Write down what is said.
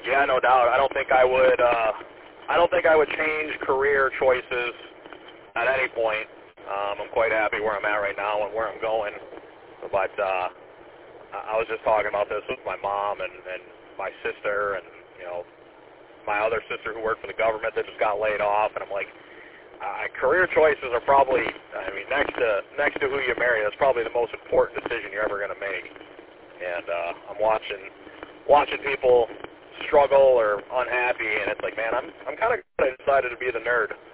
Yeah, no doubt. I don't think I would. I don't think I would change career choices at any point. I'm quite happy where I'm at right now and where I'm going. But I was just talking about this with my mom and my sister and my other sister who worked for the government that just got laid off, and I'm like, career choices are probably, next to who you marry, that's probably the most important decision you're ever going to make. And I'm watching people struggle or unhappy, and it's like, man, I'm kind of glad I decided to be the nerd.